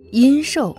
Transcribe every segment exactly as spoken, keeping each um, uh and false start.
阴兽。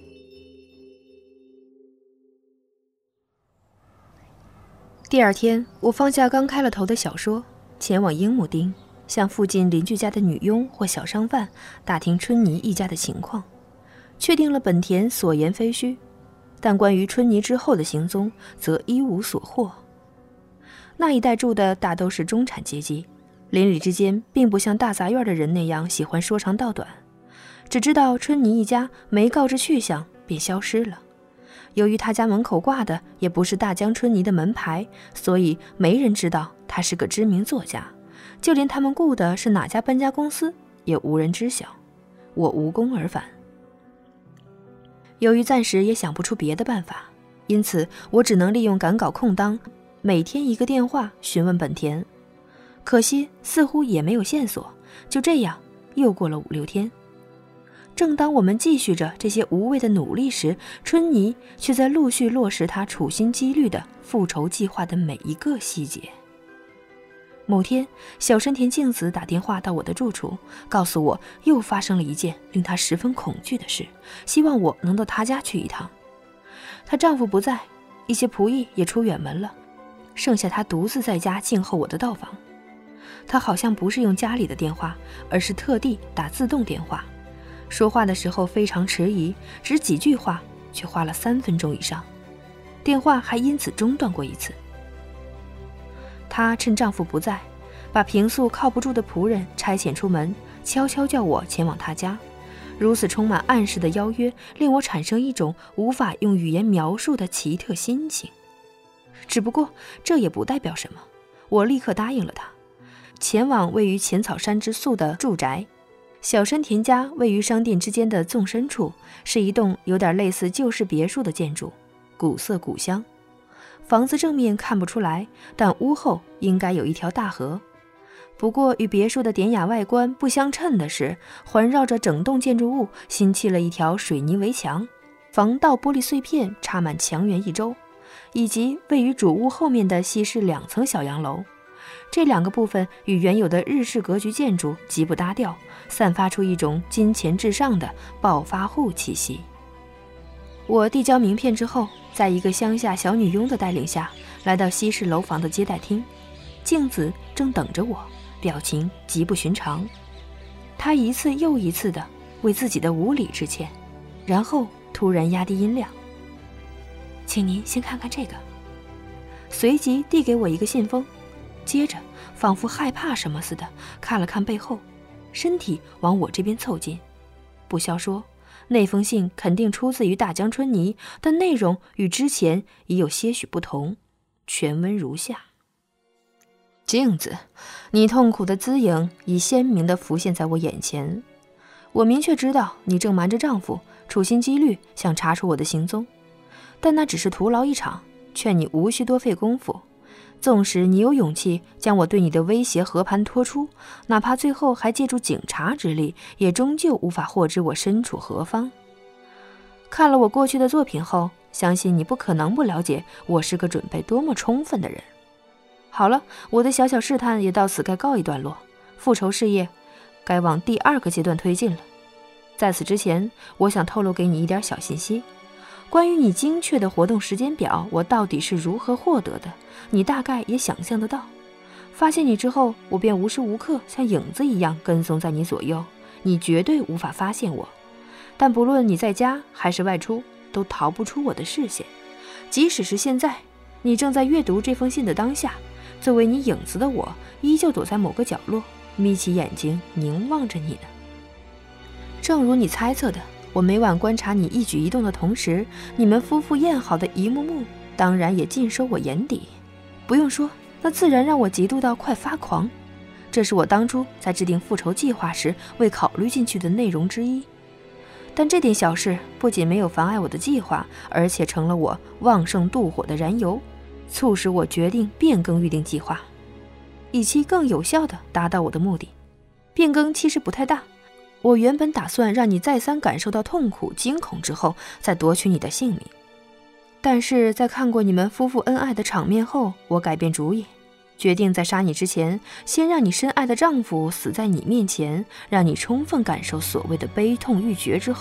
第二天，我放下刚开了头的小说，前往樱木町，向附近邻居家的女佣或小商贩打听春妮一家的情况，确定了本田所言非虚，但关于春妮之后的行踪则一无所获。那一带住的大都是中产阶级，邻里之间并不像大杂院的人那样喜欢说长道短，只知道春妮一家没告知去向便消失了。由于他家门口挂的也不是大江春妮的门牌，所以没人知道他是个知名作家，就连他们雇的是哪家搬家公司也无人知晓。我无功而返。由于暂时也想不出别的办法，因此我只能利用赶稿空当，每天一个电话询问本田。可惜似乎也没有线索，就这样又过了五六天。正当我们继续着这些无谓的努力时，春妮却在陆续落实她处心积虑的复仇计划的每一个细节。某天，小山田静子打电话到我的住处，告诉我又发生了一件令她十分恐惧的事，希望我能到她家去一趟。她丈夫不在，一些仆役也出远门了，剩下她独自在家静候我的到访。她好像不是用家里的电话，而是特地打自动电话，说话的时候非常迟疑，只几句话却花了三分钟以上，电话还因此中断过一次。她趁丈夫不在，把平素靠不住的仆人差遣出门，悄悄叫我前往她家。如此充满暗示的邀约，令我产生一种无法用语言描述的奇特心情。只不过这也不代表什么，我立刻答应了她，前往位于浅草山之宿的住宅。小山田家位于商店之间的纵深处，是一栋有点类似旧式别墅的建筑，古色古香。房子正面看不出来，但屋后应该有一条大河。不过与别墅的典雅外观不相称的是，环绕着整栋建筑物新砌了一条水泥围墙，防盗玻璃碎片插满墙垣一周，以及位于主屋后面的西式两层小洋楼。这两个部分与原有的日式格局建筑极不搭调，散发出一种金钱至上的暴发户气息。我递交名片之后，在一个乡下小女佣的带领下，来到西式楼房的接待厅。静子正等着我，表情极不寻常。她一次又一次地为自己的无礼致歉，然后突然压低音量：“请您先看看这个。”随即递给我一个信封，接着仿佛害怕什么似的看了看背后，身体往我这边凑近。不消说，那封信肯定出自于大江春妮，但内容与之前已有些许不同。全文如下：镜子，你痛苦的姿影已鲜明地浮现在我眼前。我明确知道你正瞒着丈夫，处心积虑想查出我的行踪，但那只是徒劳一场，劝你无需多费功夫。纵使你有勇气将我对你的威胁和盘托出，哪怕最后还借助警察之力，也终究无法获知我身处何方。看了我过去的作品后，相信你不可能不了解我是个准备多么充分的人。好了，我的小小试探也到此该告一段落，复仇事业该往第二个阶段推进了。在此之前，我想透露给你一点小信息。关于你精确的活动时间表，我到底是如何获得的，你大概也想象得到。发现你之后，我便无时无刻像影子一样跟踪在你左右，你绝对无法发现我。但不论你在家还是外出，都逃不出我的视线。即使是现在，你正在阅读这封信的当下，作为你影子的我，依旧躲在某个角落，眯起眼睛凝望着你呢。正如你猜测的，我每晚观察你一举一动的同时，你们夫妇宴好的一幕幕当然也尽收我眼底。不用说，那自然让我嫉妒到快发狂。这是我当初在制定复仇计划时未考虑进去的内容之一。但这点小事不仅没有妨碍我的计划，而且成了我旺盛妒火的燃油，促使我决定变更预定计划，以期更有效地达到我的目的。变更其实不太大，我原本打算让你再三感受到痛苦惊恐之后，再夺取你的性命。但是在看过你们夫妇恩爱的场面后，我改变主意，决定在杀你之前，先让你深爱的丈夫死在你面前，让你充分感受所谓的悲痛欲绝之后，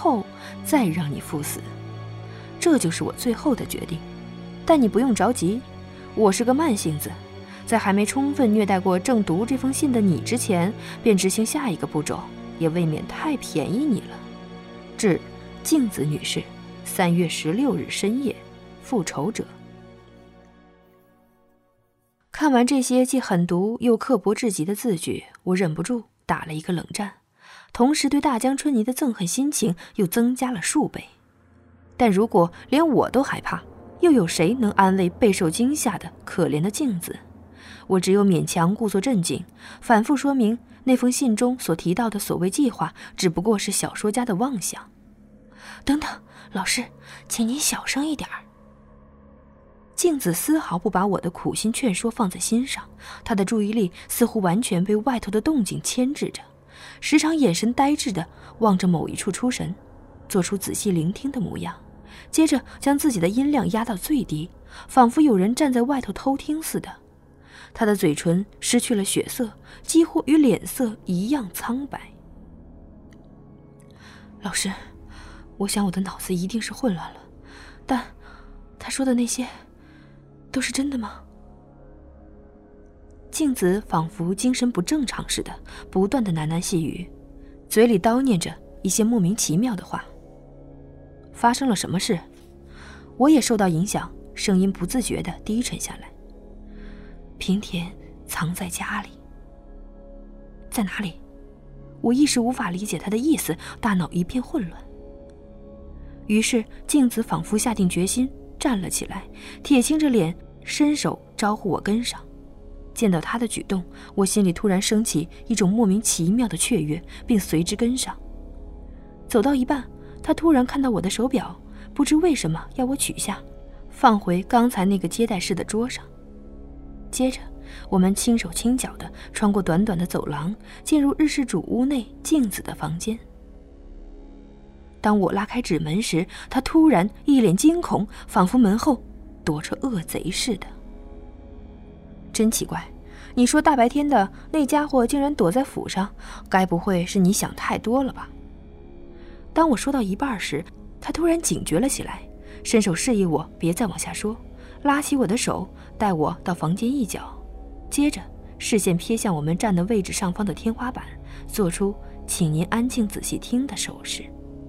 再让你赴死。这就是我最后的决定。但你不用着急，我是个慢性子，在还没充分虐待过正读这封信的你之前，便执行下一个步骤，也未免太便宜你了。致镜子女士，三月十六日深夜，复仇者。看完这些既狠毒又刻薄至极的字句，我忍不住打了一个冷战，同时对大江春泥的憎恨心情又增加了数倍。但如果连我都害怕，又有谁能安慰备受惊吓的可怜的镜子？我只有勉强故作镇静，反复说明那封信中所提到的所谓计划只不过是小说家的妄想。等等，老师，请您小声一点儿。镜子丝毫不把我的苦心劝说放在心上，他的注意力似乎完全被外头的动静牵制着，时常眼神呆滞地望着某一处出神，做出仔细聆听的模样，接着将自己的音量压到最低，仿佛有人站在外头偷听似的。他的嘴唇失去了血色，几乎与脸色一样苍白。老师，我想我的脑子一定是混乱了，但他说的那些都是真的吗？镜子仿佛精神不正常似的，不断的喃喃细语，嘴里叨念着一些莫名其妙的话。发生了什么事？我也受到影响，声音不自觉地低沉下来。平田藏在家里。在哪里？我一时无法理解他的意思，大脑一片混乱。于是镜子仿佛下定决心，站了起来，铁青着脸，伸手招呼我跟上。见到他的举动，我心里突然升起一种莫名其妙的雀跃，并随之跟上。走到一半，他突然看到我的手表，不知为什么要我取下，放回刚才那个接待室的桌上。接着我们轻手轻脚地穿过短短的走廊，进入日式主屋内镜子的房间。当我拉开纸门时，他突然一脸惊恐，仿佛门后躲着恶贼似的。真奇怪，你说大白天的，那家伙竟然躲在府上，该不会是你想太多了吧？当我说到一半时，他突然警觉了起来，伸手示意我别再往下说，拉起我的手，带我到房间一角，接着视线瞥向我们站的位置上方的天花板，做出请您安静仔细听的手势。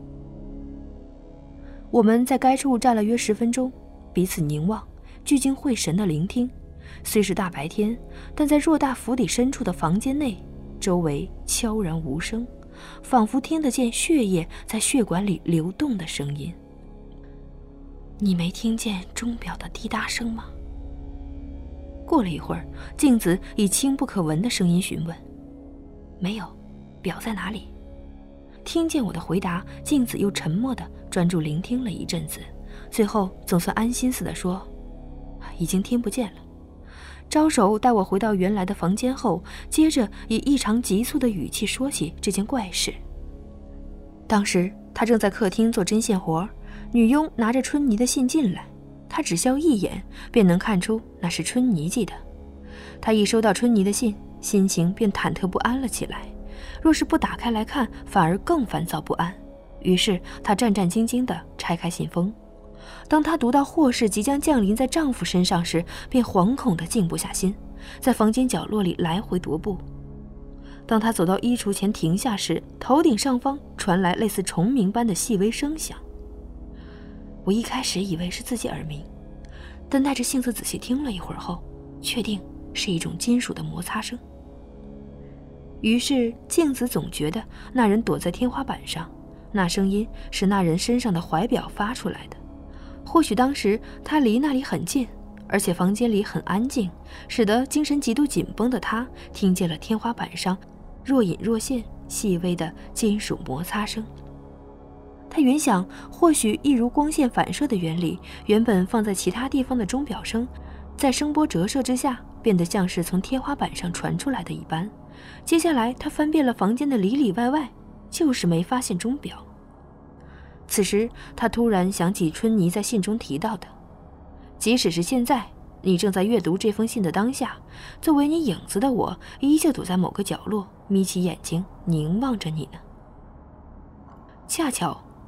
我们在该处站了约十分钟，彼此凝望，聚精会神地聆听。虽是大白天，但在偌大府邸深处的房间内，周围悄然无声，仿佛听得见血液在血管里流动的声音。你没听见钟表的滴答声吗？过了一会儿，镜子以轻不可闻的声音询问。没有，表在哪里？听见我的回答，镜子又沉默地专注聆听了一阵子，最后总算安心似的说，已经听不见了。招手带我回到原来的房间后，接着以异常急促的语气说起这件怪事。当时他正在客厅做针线活，女佣拿着春泥的信进来，他只消一眼便能看出那是春泥寄的。他一收到春泥的信，心情便忐忑不安了起来，若是不打开来看，反而更烦躁不安。于是她战战兢兢地拆开信封，当她读到祸事即将降临在丈夫身上时，便惶恐地静不下心，在房间角落里来回踱步。当她走到衣橱前停下时，头顶上方传来类似虫鸣般的细微声响。我一开始以为是自己耳鸣，但耐着性子仔细听了一会儿后，确定是一种金属的摩擦声。于是镜子总觉得那人躲在天花板上，那声音是那人身上的怀表发出来的。或许当时他离那里很近，而且房间里很安静，使得精神极度紧绷的他听见了天花板上若隐若现细微的金属摩擦声。他原想，或许一如光线反射的原理，原本放在其他地方的钟表声，在声波折射之下，变得像是从天花板上传出来的一般。接下来他翻遍了房间的里里外外，就是没发现钟表。此时他突然想起春泥在信中提到的，即使是现在你正在阅读这封信的当下，作为你影子的我依旧躲在某个角落，眯起眼睛凝望着你呢。恰巧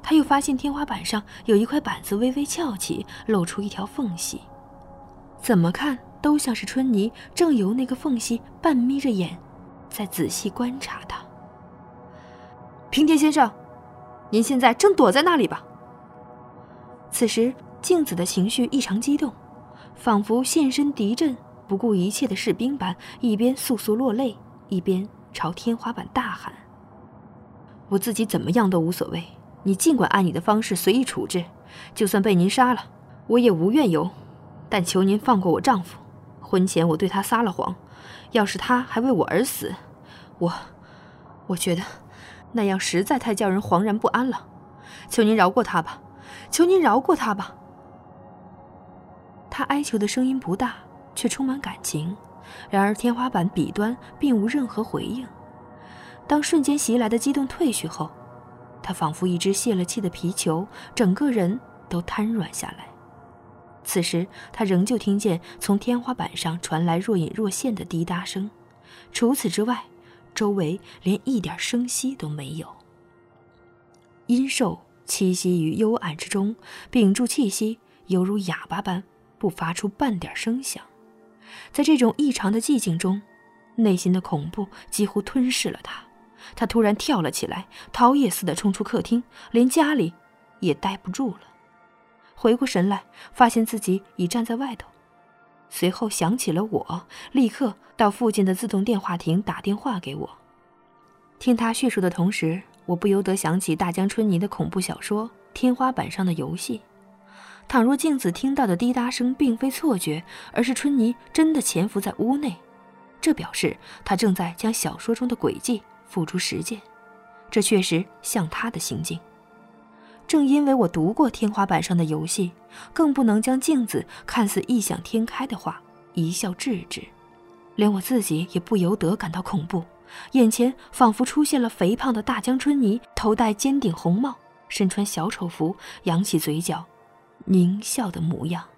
他又发现天花板上有一块板子微微翘起，露出一条缝隙，怎么看都像是春妮正由那个缝隙半眯着眼在仔细观察他。平田先生，您现在正躲在那里吧？此时静子的情绪异常激动，仿佛现身敌阵不顾一切的士兵般，一边簌簌落泪，一边朝天花板大喊：我自己怎么样都无所谓，你尽管按你的方式随意处置，就算被您杀了我也无怨尤，但求您放过我丈夫，婚前我对他撒了谎，要是他还为我而死，我我觉得那样实在太叫人惶然不安了，求您饶过他吧，求您饶过他吧。他哀求的声音不大，却充满感情，然而天花板彼端并无任何回应。当瞬间袭来的激动退去后，他仿佛一只泄了气的皮球，整个人都瘫软下来。此时他仍旧听见从天花板上传来若隐若现的滴答声，除此之外周围连一点声息都没有。阴兽栖息于幽暗之中，屏住气息，犹如哑巴般不发出半点声响。在这种异常的寂静中，内心的恐怖几乎吞噬了他。他突然跳了起来，逃也似的冲出客厅，连家里也待不住了。回过神来，发现自己已站在外头，随后想起了我，立刻到附近的自动电话亭打电话给我。听他叙述的同时，我不由得想起大江春妮的恐怖小说《天花板上的游戏》。倘若静子听到的滴答声并非错觉，而是春妮真的潜伏在屋内，这表示她正在将小说中的轨迹付诸实践，这确实像她的行径。正因为我读过天花板上的游戏，更不能将静子看似异想天开的话一笑置之，连我自己也不由得感到恐怖。眼前仿佛出现了肥胖的大江春妮，头戴尖顶红帽，身穿小丑服，扬起嘴角狞笑的模样。